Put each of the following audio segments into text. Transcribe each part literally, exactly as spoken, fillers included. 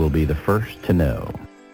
will be the first to know.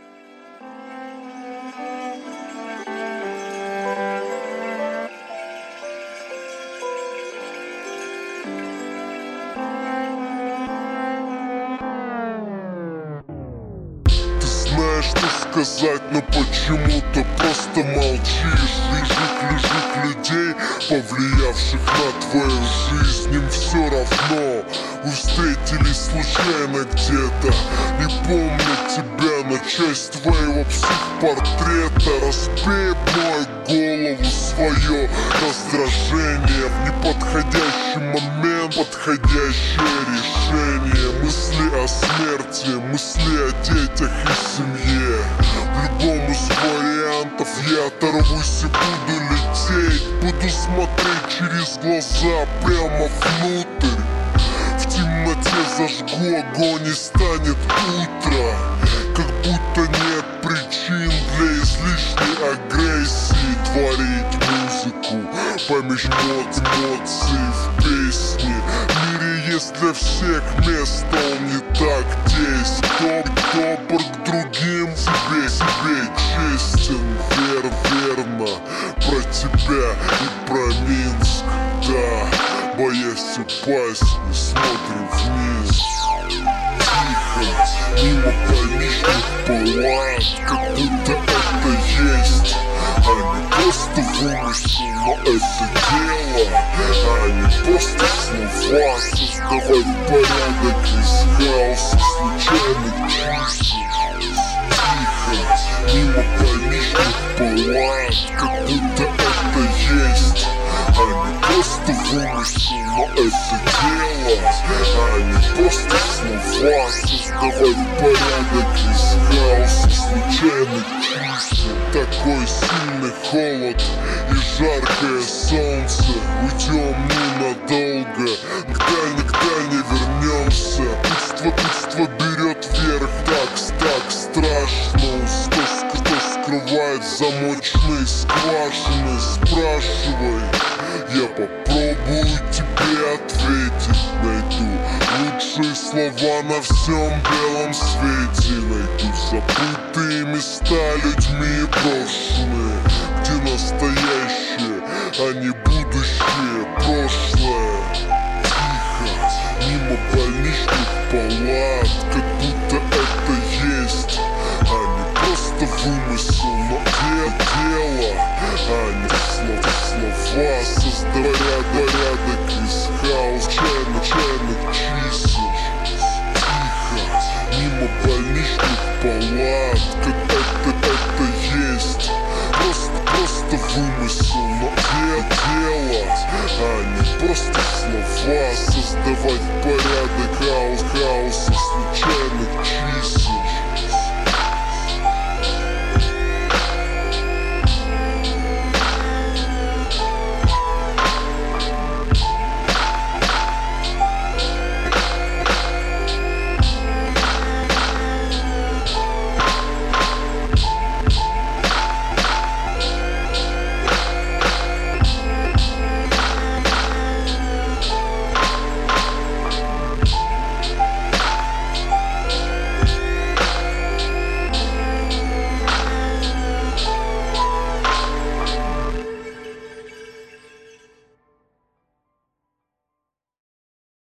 Что сказать, но почему-то просто молчишь. Лежит, лежит людей, повлиявших на твою жизнь. Им все равно, вы встретились случайно где-то. Не помню тебя, но часть твоего психпортрета разбеет мою голову свое раздражение. В неподходящий момент подходящее решение. Мысли о смерти, мысли о детях и семье. В любом из вариантов я оторвусь и буду лететь. Буду смотреть через глаза прямо внутрь. В темноте зажгу огонь и станет утро. Как будто нет причин для излишней агрессии. Творить музыку, помещать эмоции в песни. В мире есть для всех место, он не так тесть. Кто добр к другим, себе, себе честен. Вер, верно, про тебя и про Минск, да. Боясь упасть, не смотрим вниз. Тихо, мимо больничных палат, как будто это есть. А не просто вымысел, но это дело. А не просто слова, создавать порядок из хаоса случайных чувств. Тихо, мимо больничных палат, как будто это есть. А не просто вымысел, но это дело. А не просто слова, создавать порядок из хаоса случайных чувств. Такой сильный холод и жаркое солнце. Уйдем ненадолго, никогда не вернемся. Путство, путство берет вверх, так, так страшно. Что, что скрывает замочные скважины? Спрашивай, я попробую тебе ответить. Найду лучшие слова на всем белом свете. Найду забытые места людьми брошенные, где настоящее, а не будущее, прошлое. Тихо, мимо больничных палат, как будто это есть. А не просто вымысел, но дело. А не слова, слова, создавая порядок из хаоса чайных, чайных чисел. Тихо, мимо больничных палат, как это, это есть. Просто, просто вымысел, но дело. А не просто слова, создавать порядок